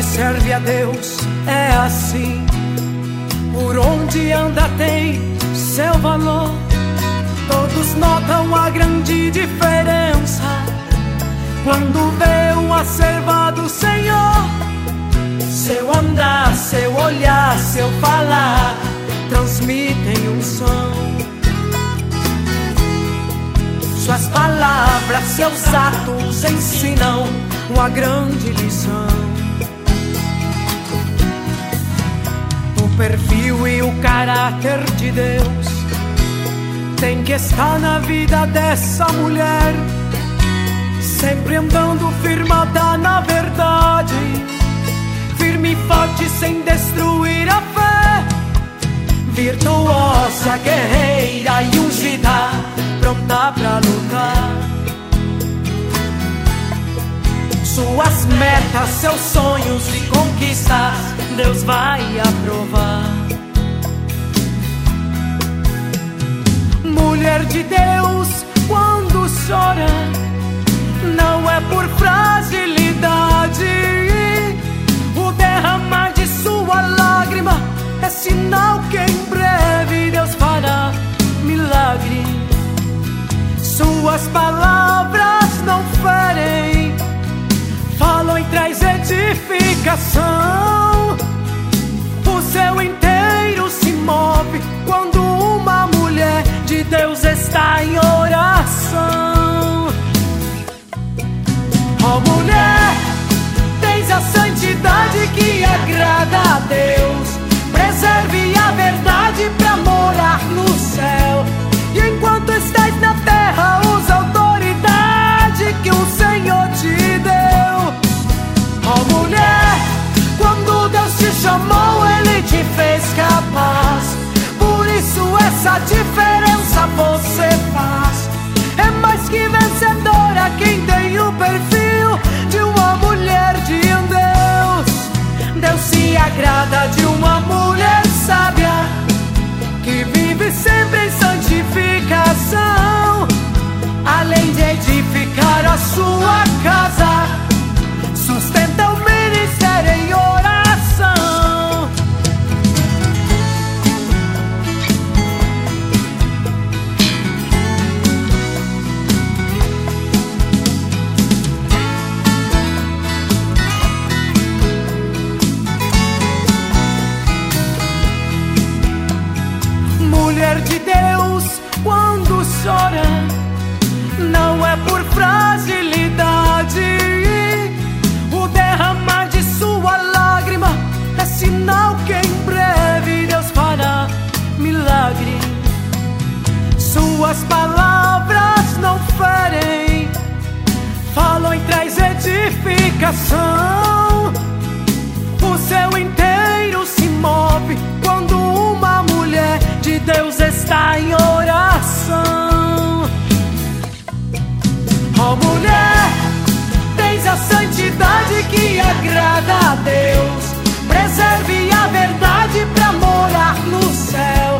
serve a Deus é assim, por onde anda tem seu valor. Todos notam a grande diferença quando vê um serva do Senhor. Seu andar, seu olhar, seu falar transmitem um som. Suas palavras, seus atos ensinam uma grande lição. O perfil e o caráter de Deus tem que estar na vida dessa mulher, sempre andando firmada na verdade, firme e forte sem destruir a fé, virtuosa, guerreira e ungida, pronta pra lutar. Suas metas, seus sonhos e conquistas, Deus vai aprovar. Mulher de Deus, quando chora, não é por fragilidade. O derramar de sua lágrima é sinal que em breve Deus fará milagre. Suas palavras não ferem, falam e traz edificação. O céu inteiro se move quando uma mulher de Deus está em oração. Ó mulher, tens a santidade que agrada a Deus. Preserve a verdade pra morar no céu. E enquanto estás na terra, usa a autoridade que o Senhor te deu. Ó mulher, quando Deus te chamou, Ele te fez capaz. Por isso essa diferença você faz. É mais que vencedora quem tem o perfil de uma mulher de Deus. Deus se agrada de uma mulher sábia que vive sempre em santificação. Além de edificar a sua casa, sustenta o ministério em oração. Mulher de Deus, quando chora, não é por fragilidade. O derramar de sua lágrima é sinal que em breve Deus fará milagre. Suas palavras não ferem, falam e traz edificação. O céu inteiro se move quando uma mulher de Deus está em oração. Ó mulher, tens a santidade que agrada a Deus. Preserve a verdade pra morar no céu.